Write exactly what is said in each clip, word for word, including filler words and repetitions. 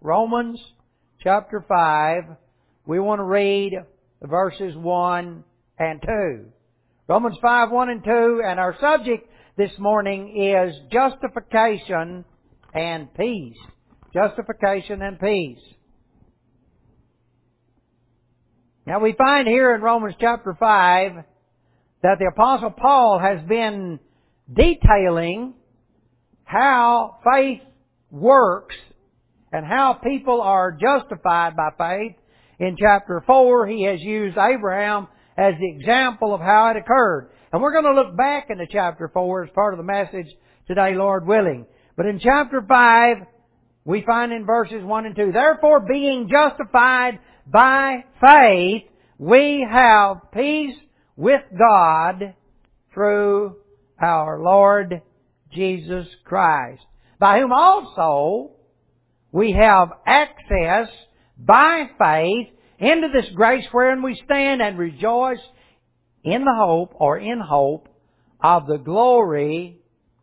Romans chapter five. We want to read verses one and two. Romans five, one and two, and our subject this morning is justification and peace. Justification and peace. Now we find here in Romans chapter five that the Apostle Paul has been detailing how faith works and how people are justified by faith. In chapter four, he has used Abraham as the example of how it occurred. And we're going to look back into chapter four as part of the message today, Lord willing. But in chapter five, we find in verses one and two, therefore being justified by faith, we have peace with God through our Lord Jesus Christ, by whom also we have access by faith into this grace wherein we stand and rejoice in the hope or in hope of the glory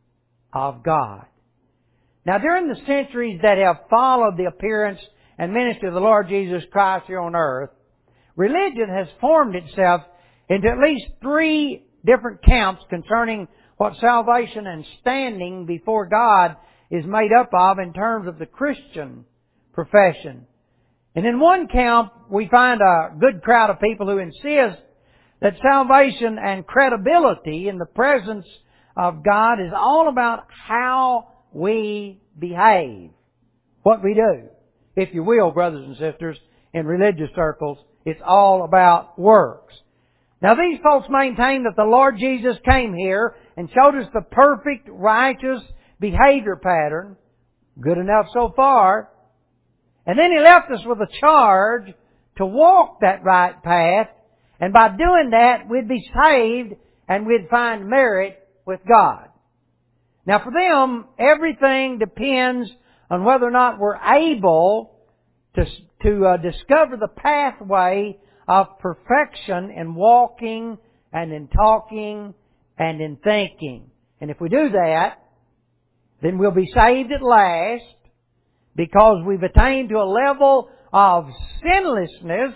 of God. Now during the centuries that have followed the appearance and ministry of the Lord Jesus Christ here on earth, religion has formed itself into at least three different camps concerning what salvation and standing before God is made up of in terms of the Christian profession. And in one camp, we find a good crowd of people who insist that salvation and credibility in the presence of God is all about how we behave, what we do. If you will, brothers and sisters, in religious circles, it's all about works. Now these folks maintain that the Lord Jesus came here and showed us the perfect, righteous behavior pattern. Good enough so far. And then He left us with a charge to walk that right path. And by doing that, we'd be saved and we'd find merit with God. Now for them, everything depends on whether or not we're able to, to uh, discover the pathway of perfection in walking and in talking and in thinking. And if we do that, then we'll be saved at last because we've attained to a level of sinlessness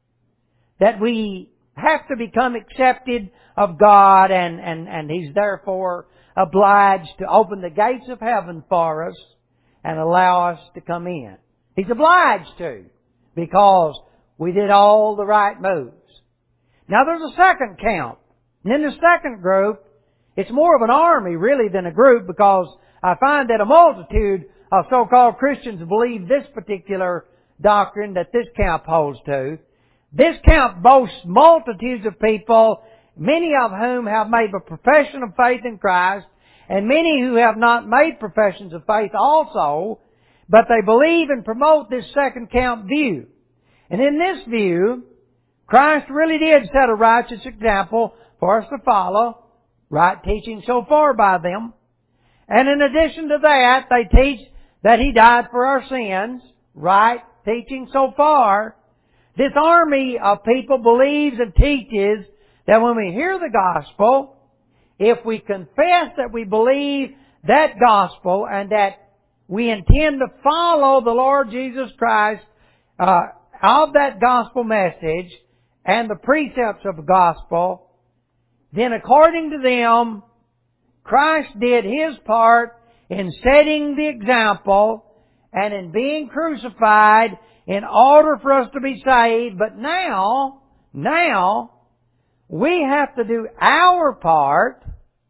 that we have to become accepted of God, and, and, and He's therefore obliged to open the gates of heaven for us and allow us to come in. He's obliged to, because we did all the right moves. Now there's a second camp. And in the second group, it's more of an army really than a group, because I find that a multitude of so-called Christians believe this particular doctrine that this camp holds to. This camp boasts multitudes of people, many of whom have made a profession of faith in Christ, and many who have not made professions of faith also, but they believe and promote this second camp view. And in this view, Christ really did set a righteous example for us to follow, right teaching so far by them. And in addition to that, they teach that He died for our sins, right teaching so far. This army of people believes and teaches that when we hear the gospel, if we confess that we believe that gospel and that we intend to follow the Lord Jesus Christ uh, of that gospel message and the precepts of the gospel, then according to them, Christ did His part in setting the example and in being crucified in order for us to be saved. But now, now, we have to do our part,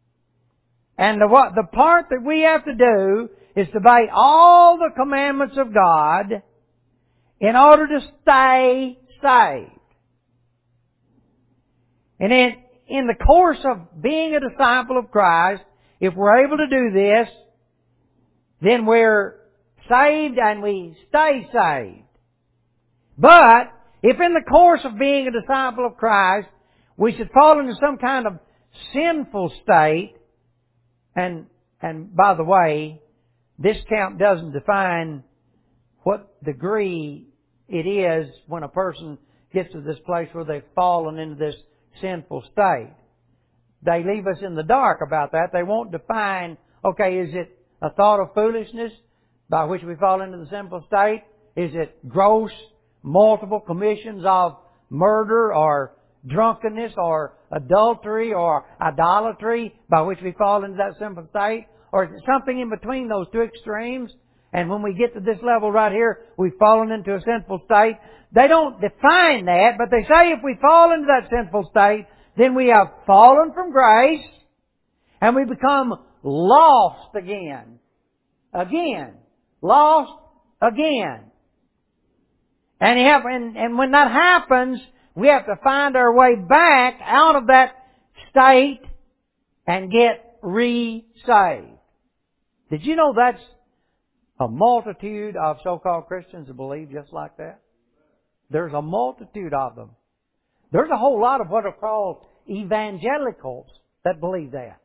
and the, what, the part that we have to do is to obey all the commandments of God in order to stay saved. And in, in the course of being a disciple of Christ, if we're able to do this, then we're saved and we stay saved. But if in the course of being a disciple of Christ, we should fall into some kind of sinful state, and and by the way, this camp doesn't define what degree it is when a person gets to this place where they've fallen into this sinful state. They leave us in the dark about that. They won't define, okay, is it a thought of foolishness by which we fall into the sinful state? Is it gross, multiple commissions of murder or drunkenness or adultery or idolatry by which we fall into that sinful state? Or is it something in between those two extremes? And when we get to this level right here, we've fallen into a sinful state. They don't define that, but they say if we fall into that sinful state, then we have fallen from grace and we become lost again. Again. Lost again. And, have, and, and when that happens, we have to find our way back out of that state and get re-saved. Did you know that's a multitude of so-called Christians that believe just like that? There's a multitude of them. There's a whole lot of what are called evangelicals that believe that.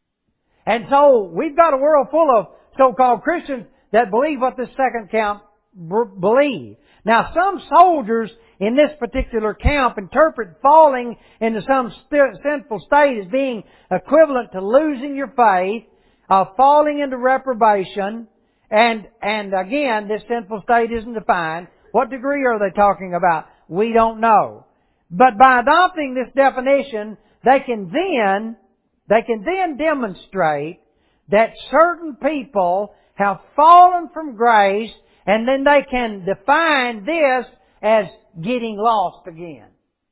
And so we've got a world full of so-called Christians that believe what this second camp b- believe. Now some soldiers in this particular camp interpret falling into some st- sinful state as being equivalent to losing your faith, of falling into reprobation, and and again, this sinful state isn't defined. What degree are they talking about? We don't know. But by adopting this definition, they can then they can then demonstrate that certain people have fallen from grace, and then they can define this as getting lost again.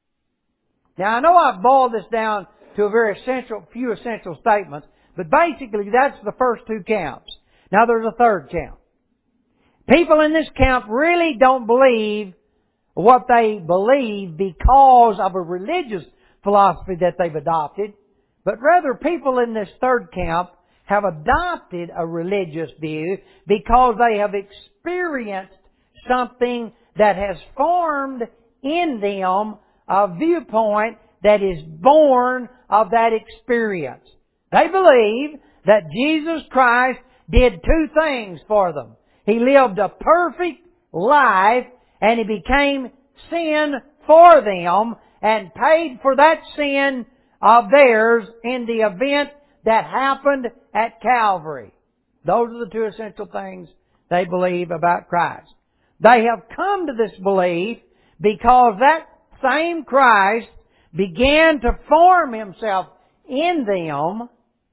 Now, I know I've boiled this down to a very essential, few essential statements, but basically that's the first two camps. Now there's a third camp. People in this camp really don't believe what they believe because of a religious philosophy that they've adopted, but rather people in this third camp have adopted a religious view because they have experienced something that has formed in them a viewpoint that is born of that experience. They believe that Jesus Christ did two things for them. He lived a perfect life and He became sin for them and paid for that sin of theirs in the event that happened at Calvary. Those are the two essential things they believe about Christ. They have come to this belief because that same Christ began to form Himself in them,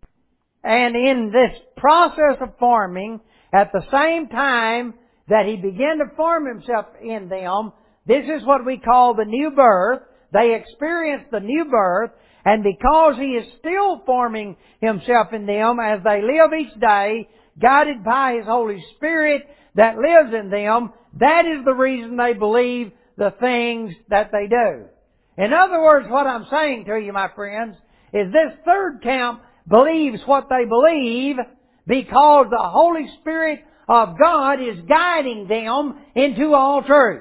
and in this process of forming, at the same time that He began to form Himself in them, this is what we call the new birth. They experienced the new birth, and because He is still forming Himself in them as they live each day, guided by His Holy Spirit that lives in them, that is the reason they believe the things that they do. In other words, what I'm saying to you, my friends, is this third camp believes what they believe because the Holy Spirit of God is guiding them into all truth.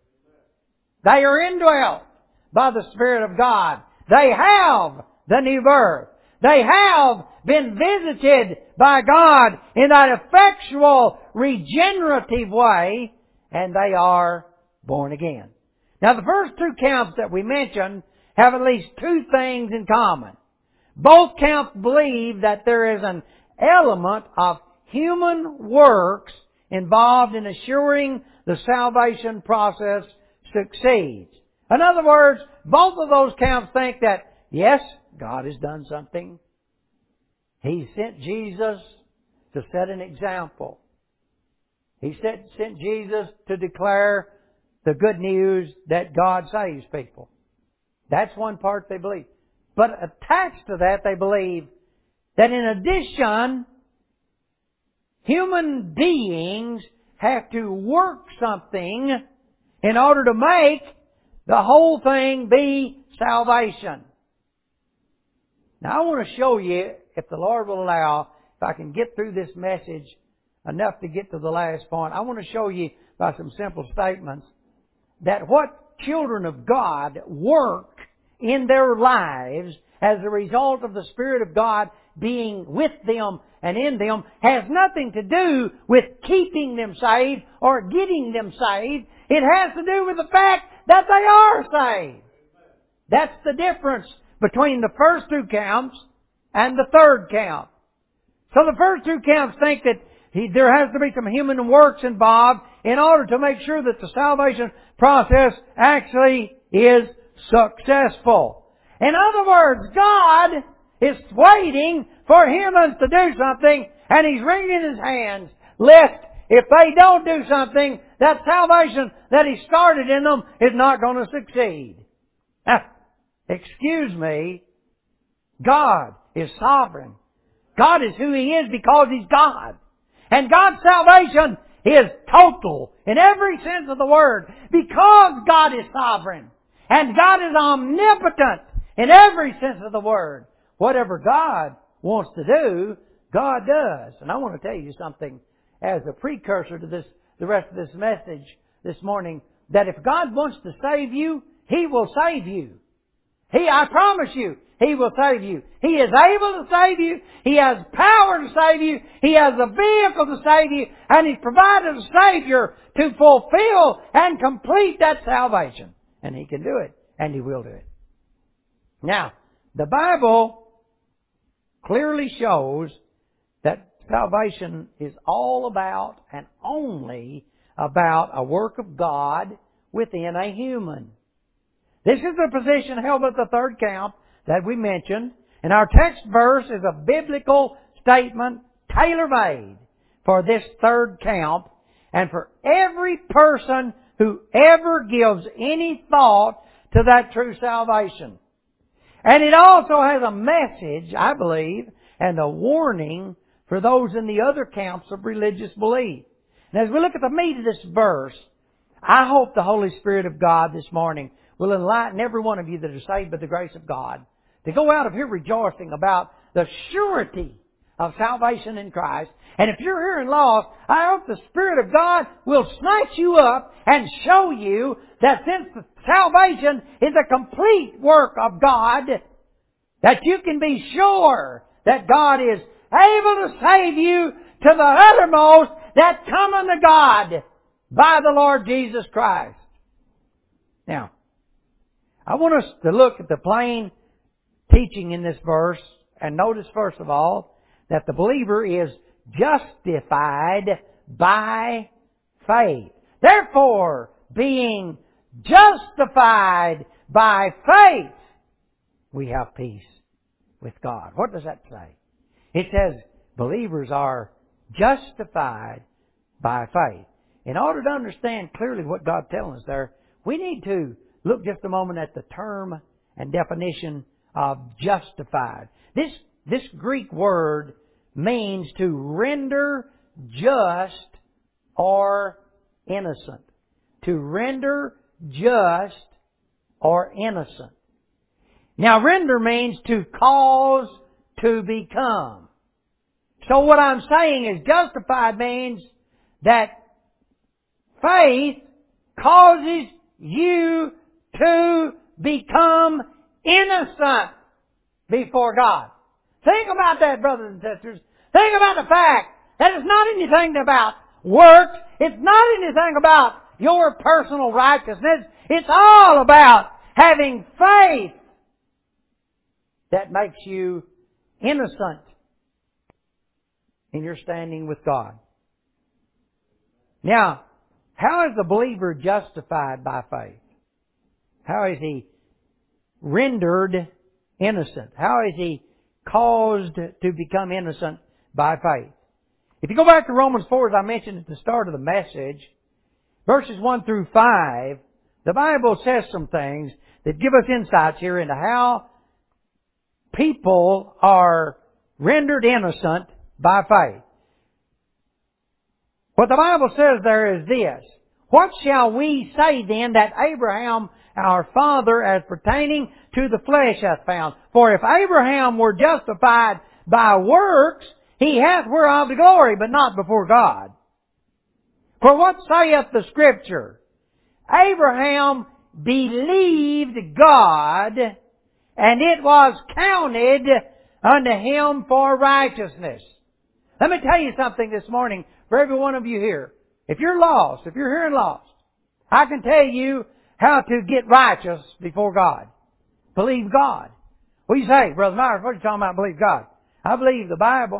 They are indwelt by the Spirit of God. They have the new birth. They have been visited by God in that effectual, regenerative way, and they are born again. Now, the first two camps that we mentioned have at least two things in common. Both camps believe that there is an element of human works involved in assuring the salvation process succeeds. In other words, both of those camps think that, yes, God has done something. He sent Jesus to set an example. He sent, sent Jesus to declare the good news that God saves people. That's one part they believe. But attached to that, they believe that in addition, human beings have to work something in order to make the whole thing be salvation. Now I want to show you, if the Lord will allow, if I can get through this message enough to get to the last point, I want to show you by some simple statements that what children of God work in their lives as a result of the Spirit of God being with them and in them has nothing to do with keeping them saved or getting them saved. It has to do with the fact that they are saved. That's the difference between the first two camps and the third camp. So the first two camps think that he, there has to be some human works involved in order to make sure that the salvation process actually is successful. In other words, God is waiting for humans to do something, and He's wringing His hands, lest if they don't do something, that salvation that He started in them is not going to succeed. Now, excuse me, God is sovereign. God is who He is because He's God. And God's salvation is total in every sense of the word because God is sovereign. And God is omnipotent in every sense of the word. Whatever God wants to do, God does. And I want to tell you something as a precursor to this, the rest of this message this morning, that if God wants to save you, He will save you. He, I promise you, He will save you. He is able to save you. He has power to save you. He has a vehicle to save you. And He's provided a Savior to fulfill and complete that salvation. And He can do it. And He will do it. Now, the Bible clearly shows that salvation is all about and only about a work of God within a human. This is the position held at the third count that we mentioned. And our text verse is a biblical statement tailor-made for this third count and for every person who ever gives any thought to that true salvation. And it also has a message, I believe, and a warning for those in the other camps of religious belief. And as we look at the meat of this verse, I hope the Holy Spirit of God this morning will enlighten every one of you that are saved by the grace of God to go out of here rejoicing about the surety of salvation in Christ. And if you're here and lost, I hope the Spirit of God will snatch you up and show you that since the salvation is a complete work of God, that you can be sure that God is able to save you to the uttermost that cometh to God by the Lord Jesus Christ. Now, I want us to look at the plain teaching in this verse and notice first of all that the believer is justified by faith. Therefore, being justified by faith, we have peace with God. What does that say? It says believers are justified by faith. In order to understand clearly what God's telling us there, we need to look just a moment at the term and definition of justified. This, this Greek word means to render just or innocent. To render just or innocent. Now, render means to cause to become. So what I'm saying is justified means that faith causes you to become innocent before God. Think about that, brothers and sisters. Think about the fact that it's not anything about works. It's not anything about your personal righteousness. It's all about having faith that makes you innocent in your standing with God. Now, how is the believer justified by faith? How is he rendered innocent? How is he caused to become innocent by faith? If you go back to Romans four, as I mentioned at the start of the message, verses one through five, the Bible says some things that give us insights here into how people are rendered innocent by faith. What the Bible says there is this: what shall we say then that Abraham our father as pertaining to the flesh hath found? For if Abraham were justified by works, he hath whereof the glory, but not before God. For what saith the Scripture? Abraham believed God, and it was counted unto him for righteousness. Let me tell you something this morning for every one of you here. If you're lost, if you're here and lost, I can tell you how to get righteous before God. Believe God. What do you say, Brother Myers? What are you talking about, believe God? I believe the Bible.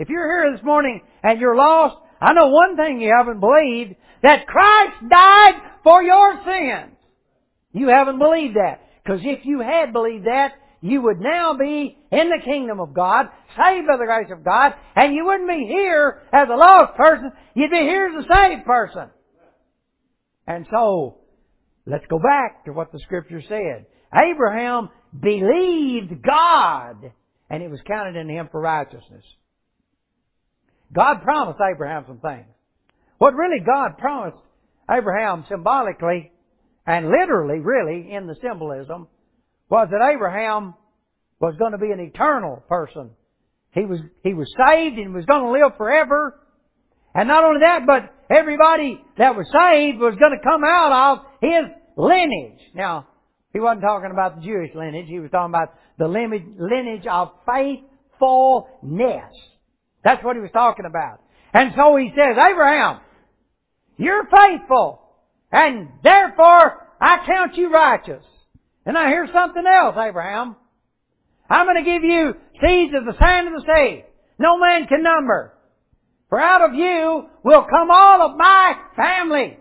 If you're here this morning and you're lost, I know one thing you haven't believed, that Christ died for your sins. You haven't believed that. Because if you had believed that, you would now be in the kingdom of God, saved by the grace of God, and you wouldn't be here as a lost person, you'd be here as a saved person. And so, let's go back to what the Scripture said. Abraham believed God, and it was counted in him for righteousness. God promised Abraham some things. What really God promised Abraham symbolically, and literally, really, in the symbolism, was that Abraham was going to be an eternal person. He was, he was saved and was going to live forever. And not only that, but everybody that was saved was going to come out of his lineage. Now, he wasn't talking about the Jewish lineage. He was talking about the lineage of faithfulness. That's what he was talking about. And so he says, Abraham, you're faithful, and therefore I count you righteous. And now here's something else, Abraham. I'm going to give you seeds of the sand of the sea. No man can number. For out of you will come all of my family.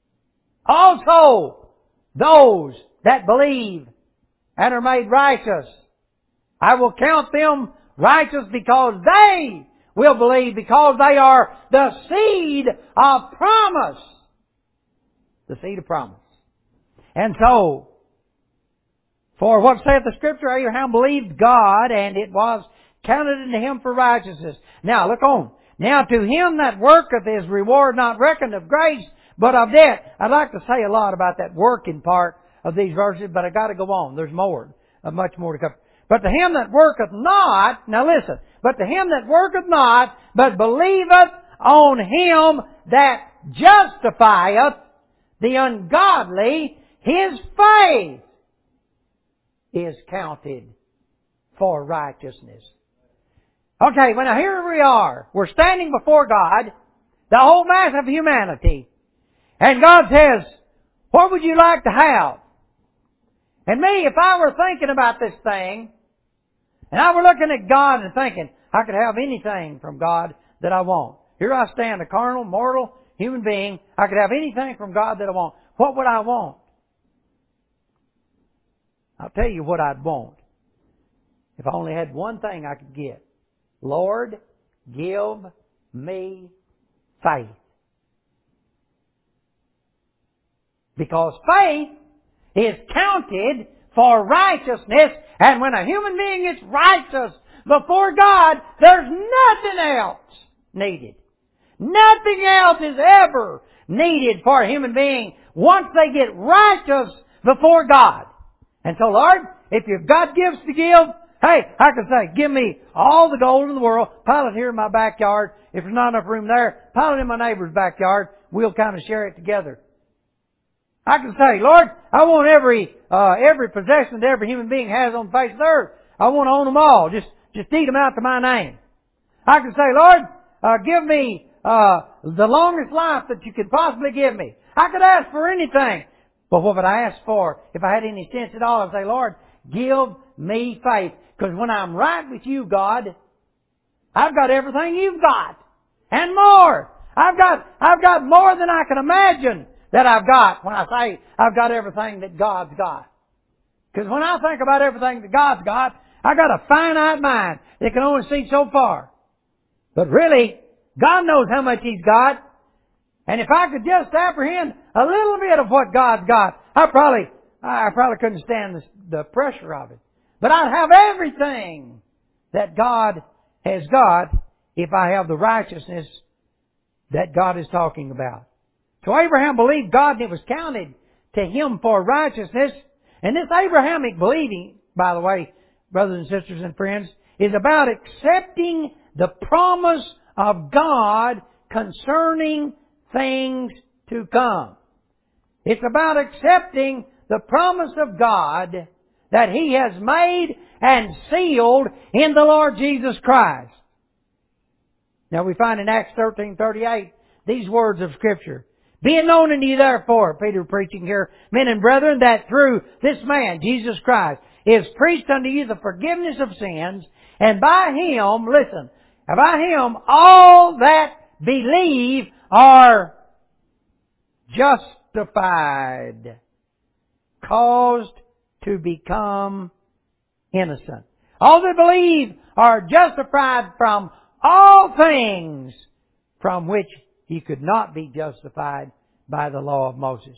Also, those that believe and are made righteous. I will count them righteous because they will believe, because they are the seed of promise. The seed of promise. And so, for what saith the Scripture, Abraham believed God, and it was counted unto him for righteousness. Now, look on. Now to him that worketh is reward not reckoned of grace, but of debt. I'd like to say a lot about that working part of these verses, but I've got to go on. There's more, uh, much more to come. But to him that worketh not, now listen, but to him that worketh not, but believeth on him that justifieth the ungodly, his faith is counted for righteousness. Okay, well now here we are. We're standing before God, the whole mass of humanity. And God says, what would you like to have? And me, if I were thinking about this thing, and I were looking at God and thinking, I could have anything from God that I want. Here I stand, a carnal, mortal human being. I could have anything from God that I want. What would I want? I'll tell you what I'd want. If I only had one thing I could get. Lord, give me faith. Because faith is counted for righteousness, and when a human being is righteous before God, there's nothing else needed. Nothing else is ever needed for a human being once they get righteous before God. And so, Lord, if you've got gifts to give, hey, I can say, give me all the gold in the world, pile it here in my backyard. If there's not enough room there, pile it in my neighbor's backyard. We'll kind of share it together. I can say, Lord, I want every uh, every possession that every human being has on the face of the earth. I want to own them all. Just just deed them out to my name. I can say, Lord, uh, give me uh, the longest life that you could possibly give me. I could ask for anything. But what would I ask for if I had any sense at all? I'd say, Lord, give me faith. Because when I'm right with you, God, I've got everything you've got. And more. I've got, I've got more than I can imagine that I've got when I say I've got everything that God's got. Because when I think about everything that God's got, I've got a finite mind that can only see so far. But really, God knows how much He's got. And if I could just apprehend a little bit of what God's got, I probably, I probably couldn't stand the, the pressure of it. But I'd have everything that God has got if I have the righteousness that God is talking about. So Abraham believed God and it was counted to him for righteousness. And this Abrahamic believing, by the way, brothers and sisters and friends, is about accepting the promise of God concerning things to come. It's about accepting the promise of God that He has made and sealed in the Lord Jesus Christ. Now we find in Acts thirteen thirty-eight these words of Scripture. Be it known unto you therefore, Peter preaching here, men and brethren, that through this man, Jesus Christ, is preached unto you the forgiveness of sins, and by Him, listen, And by Him all that believe are justified, caused to become innocent. All that believe are justified from all things from which he could not be justified by the law of Moses.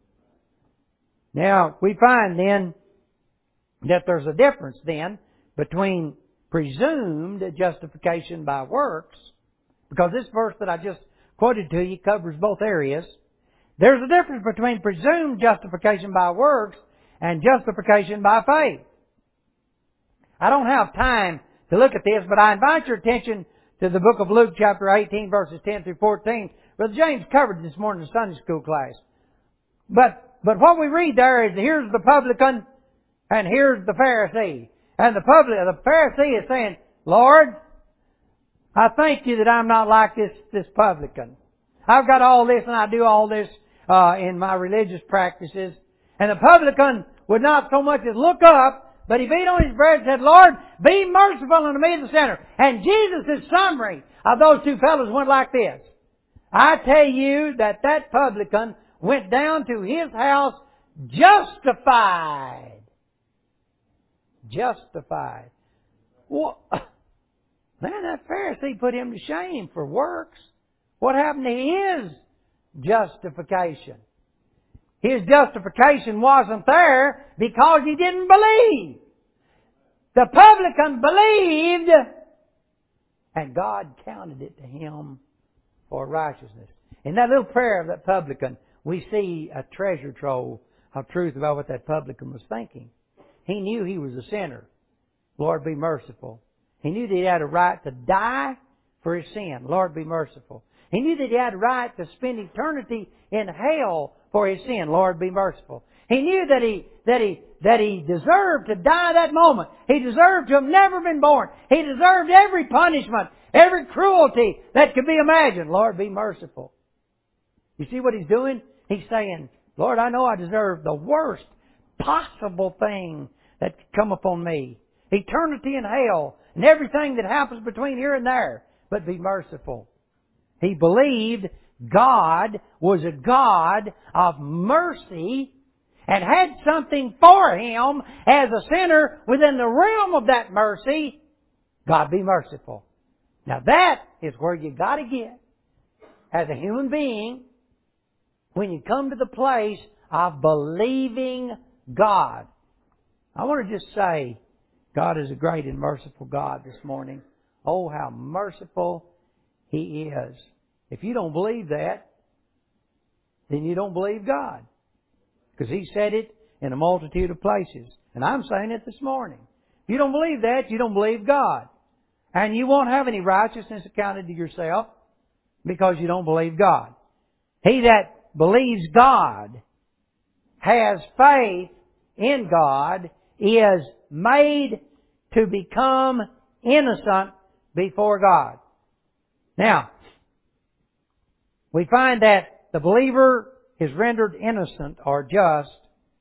Now, we find then that there's a difference then between presumed justification by works, because this verse that I just quoted to you covers both areas. There's a difference between presumed justification by works and justification by faith. I don't have time to look at this, but I invite your attention to the book of Luke chapter eighteen verses ten through fourteen. Brother James covered this morning in the Sunday school class. But, but what we read there is, here's the publican and here's the Pharisee. And the public, the Pharisee is saying, Lord, I thank you that I'm not like this, this publican. I've got all this and I do all this uh, in my religious practices. And the publican would not so much as look up, but he beat on his breast and said, Lord, be merciful unto me, the sinner. And Jesus' summary of those two fellows went like this. I tell you that that publican went down to his house justified. Justified. Well, man, that Pharisee put him to shame for works. What happened to his justification? His justification wasn't there because he didn't believe. The publican believed, and God counted it to him for righteousness. In that little prayer of that publican, we see a treasure trove of truth about what that publican was thinking. He knew he was a sinner. Lord, be merciful. He knew that he had a right to die for his sin. Lord, be merciful. He knew that he had a right to spend eternity in hell for his sin. Lord, be merciful. He knew that he, that he, that he deserved to die that moment. He deserved to have never been born. He deserved every punishment, every cruelty that could be imagined. Lord, be merciful. You see what he's doing? He's saying, Lord, I know I deserve the worst possible thing that could come upon me. Eternity in hell and everything that happens between here and there. But be merciful. He believed God was a God of mercy and had something for him as a sinner within the realm of that mercy. God, be merciful. Now that is where you got to get as a human being when you come to the place of believing God. I want to just say, God is a great and merciful God this morning. Oh, how merciful He is. If you don't believe that, then you don't believe God. Because He said it in a multitude of places. And I'm saying it this morning. If you don't believe that, you don't believe God. And you won't have any righteousness accounted to yourself because you don't believe God. He that believes God, has faith in God, is made to become innocent before God. Now, we find that the believer is rendered innocent or just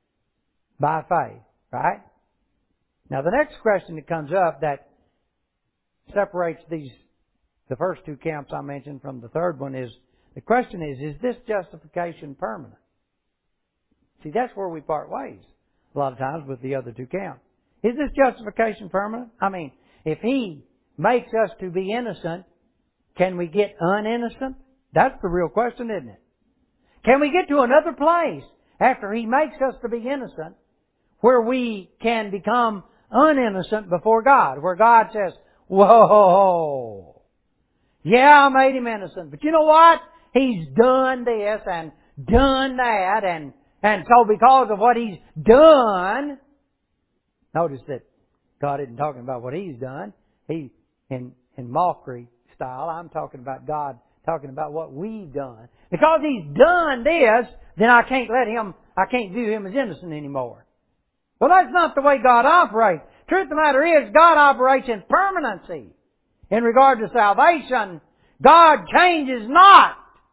by faith, right? Now, the next question that comes up that separates these, the first two camps I mentioned from the third one is, the question is, is this justification permanent? See, that's where we part ways a lot of times with the other two camps. Is this justification permanent? I mean, if He makes us to be innocent, can we get uninnocent? That's the real question, isn't it? Can we get to another place after He makes us to be innocent where we can become uninnocent before God? Where God says, whoa, yeah, I made him innocent, but you know what? He's done this and done that, and, and so because of what He's done, notice that God isn't talking about what He's done. He, in, in mockery style, I'm talking about God talking about what we've done. Because He's done this, then I can't let Him, I can't view Him as innocent anymore. Well, that's not the way God operates. Truth of the matter is, God operates in permanency. In regard to salvation, God changes not.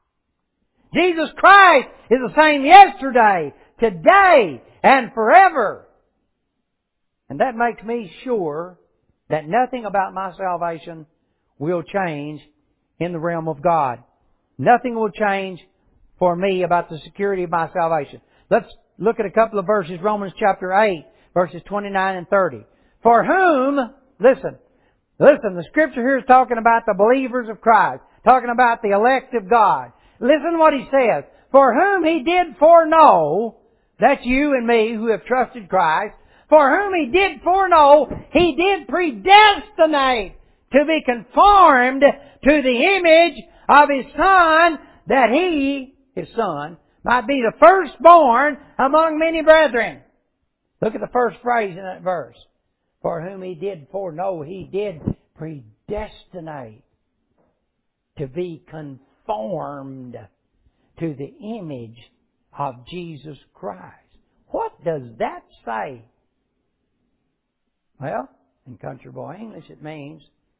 Jesus Christ is the same yesterday, today, and forever. And that makes me sure that nothing about my salvation will change in the realm of God. Nothing will change for me about the security of my salvation. Let's look at a couple of verses. Romans chapter eight, verses twenty-nine and thirty. For whom, listen, listen, the Scripture here is talking about the believers of Christ, talking about the elect of God. Listen to what he says. For whom He did foreknow, that's you and me who have trusted Christ, for whom He did foreknow, He did predestinate to be conformed to the image of His Son, that He, His Son, might be the firstborn among many brethren. Look at the first phrase in that verse. For whom He did foreknow, He did predestinate to be conformed to the image of Jesus Christ. What does that say? Well, in country boy English it means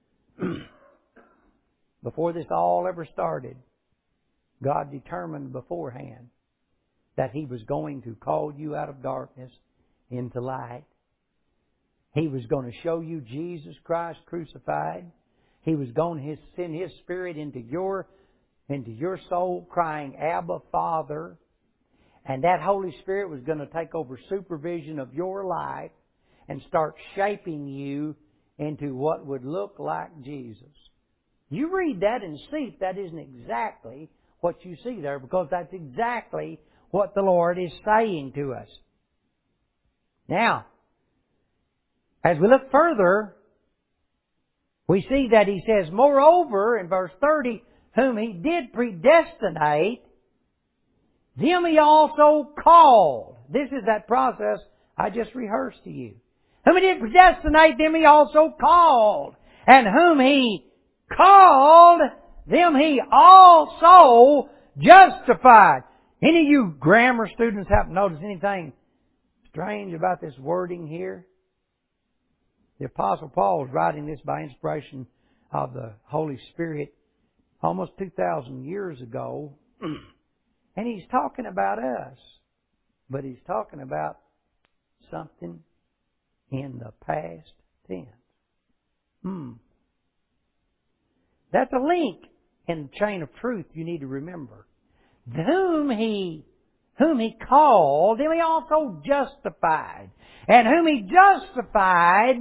before this all ever started, God determined beforehand that He was going to call you out of darkness into light. He was going to show you Jesus Christ crucified. He was going to send His Spirit into your, into your soul crying, Abba, Father. And that Holy Spirit was going to take over supervision of your life and start shaping you into what would look like Jesus. You read that and see if that isn't exactly what you see there, because that's exactly what the Lord is saying to us. Now, as we look further, we see that He says, moreover, in verse thirty, whom He did predestinate, them He also called. This is that process I just rehearsed to you. Whom He did predestinate, them He also called. And whom He called, them He also justified. Any of you grammar students happen to notice anything strange about this wording here? The Apostle Paul is writing this by inspiration of the Holy Spirit almost two thousand years ago. And he's talking about us. But he's talking about something in the past tense. Hmm. That's a link in the chain of truth you need to remember. Whom He, whom He called, Him He also justified. And whom He justified,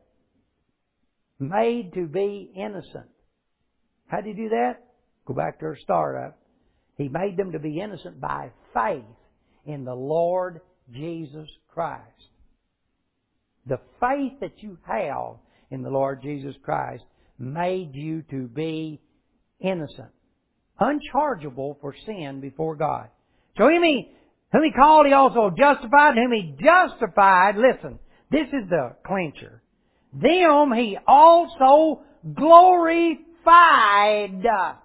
made to be innocent. How did He do that? Go back to our startup. He made them to be innocent by faith in the Lord Jesus Christ. The faith that you have in the Lord Jesus Christ made you to be innocent, unchargeable for sin before God. So whom He, whom He called, He also justified. Whom He justified, listen, this is the clincher. Them He also glorified.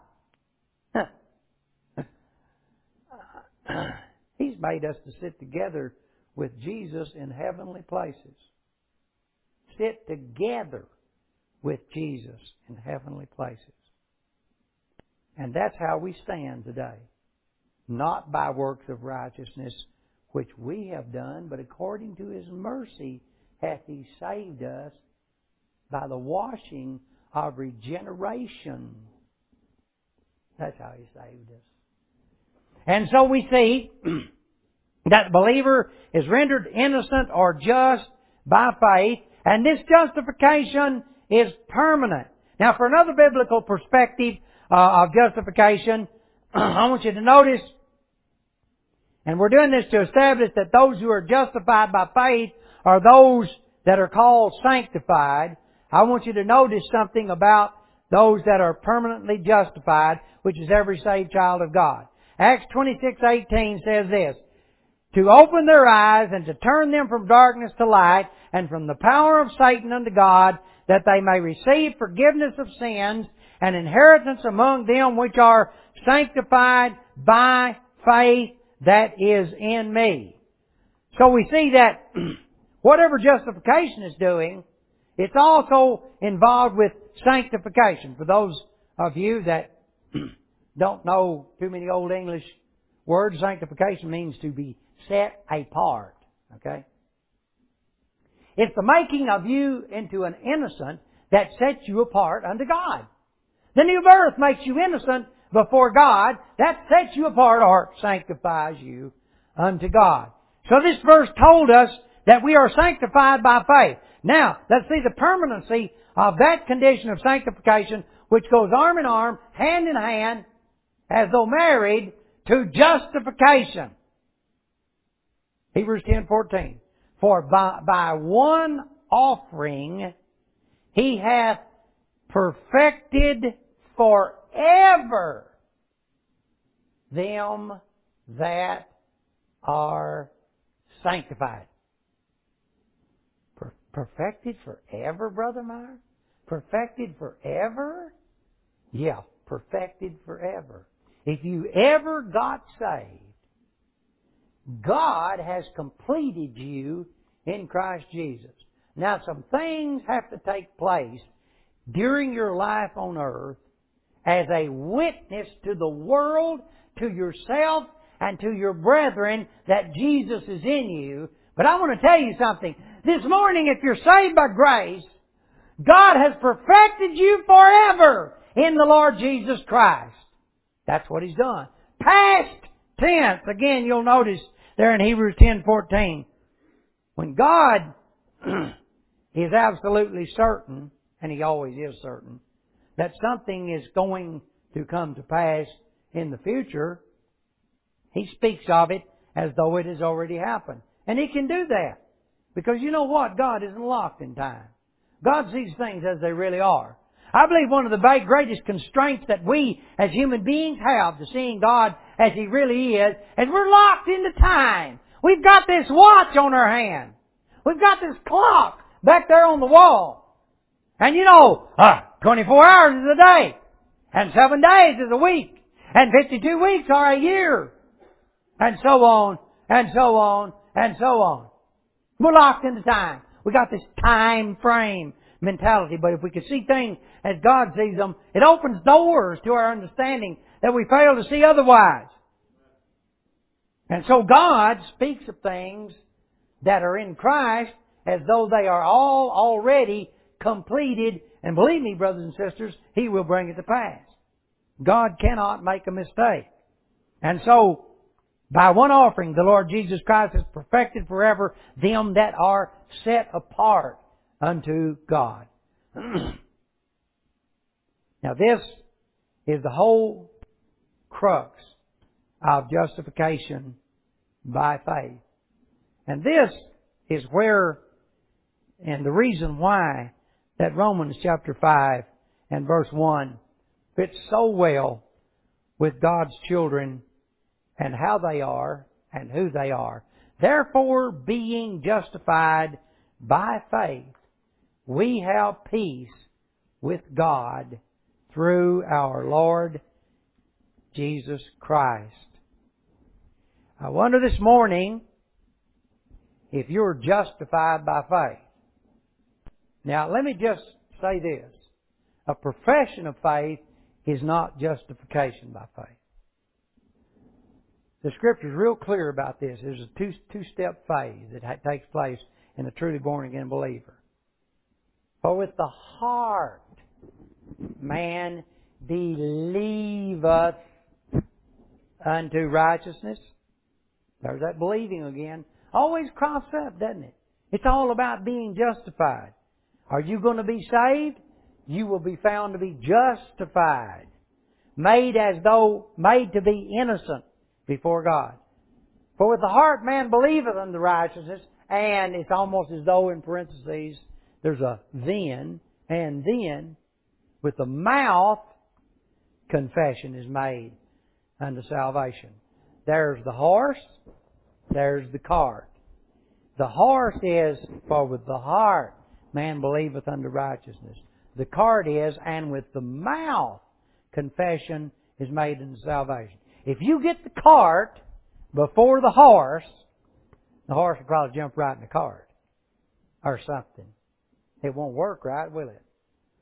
He's made us to sit together with Jesus in heavenly places. Sit together with Jesus in heavenly places. And that's how we stand today. Not by works of righteousness which we have done, but according to His mercy hath He saved us by the washing of regeneration. That's how He saved us. And so we see that the believer is rendered innocent or just by faith, and this justification is permanent. Now, for another biblical perspective uh, of justification, I want you to notice, and we're doing this to establish that those who are justified by faith are those that are called sanctified. I want you to notice something about those that are permanently justified, which is every saved child of God. Acts twenty-six eighteen says this, to open their eyes and to turn them from darkness to light and from the power of Satan unto God, that they may receive forgiveness of sins and inheritance among them which are sanctified by faith that is in me. So we see that whatever justification is doing, it's also involved with sanctification. For those of you that don't know too many old English words, sanctification means to be set apart. Okay? It's the making of you into an innocent that sets you apart unto God. The new birth makes you innocent before God. That sets you apart or sanctifies you unto God. So this verse told us that we are sanctified by faith. Now, let's see the permanency of that condition of sanctification, which goes arm in arm, hand in hand, as though married, to justification. Hebrews ten fourteen. For by, by one offering He hath perfected forever them that are sanctified. Per- perfected forever, Brother Meyer? Perfected forever? Yeah, perfected forever. If you ever got saved, God has completed you in Christ Jesus. Now, some things have to take place during your life on earth as a witness to the world, to yourself, and to your brethren that Jesus is in you. But I want to tell you something. This morning, if you're saved by grace, God has perfected you forever in the Lord Jesus Christ. That's what He's done. Past tense. Again, you'll notice there in Hebrews ten fourteen. When God is absolutely certain, and He always is certain, that something is going to come to pass in the future, He speaks of it as though it has already happened. And He can do that. Because you know what? God isn't locked in time. God sees things as they really are. I believe one of the greatest constraints that we as human beings have to seeing God as He really is, is we're locked into time. We've got this watch on our hand. We've got this clock back there on the wall. And you know, uh, twenty-four hours is a day. And seven days is a week. And fifty-two weeks are a year. And so on, and so on, and so on. We're locked into time. We got this time frame mentality. But if we could see things as God sees them, it opens doors to our understanding that we fail to see otherwise. And so God speaks of things that are in Christ as though they are all already completed. And believe me, brothers and sisters, He will bring it to pass. God cannot make a mistake. And so, by one offering, the Lord Jesus Christ has perfected forever them that are set apart unto God. Now this is the whole crux of justification by faith. And this is where, and the reason why, that Romans chapter five and verse one fits so well with God's children and how they are and who they are. Therefore, being justified by faith, we have peace with God through our Lord Jesus Christ. I wonder this morning if you're justified by faith. Now, let me just say this. A profession of faith is not justification by faith. The Scripture is real clear about this. There's a two, two-step phase that ha- takes place in a truly born-again believer. For with the heart man believeth unto righteousness. There's that believing again. Always crops up, doesn't it? It's all about being justified. Are you going to be saved? You will be found to be justified. Made as though, made to be innocent before God. For with the heart man believeth unto righteousness, and it's almost as though in parentheses there's a then, and then with the mouth confession is made unto salvation. There's the horse, there's the cart. The horse is, for with the heart man believeth unto righteousness. The cart is, and with the mouth confession is made unto salvation. If you get the cart before the horse, the horse will probably jump right in the cart or something. It won't work right, will it?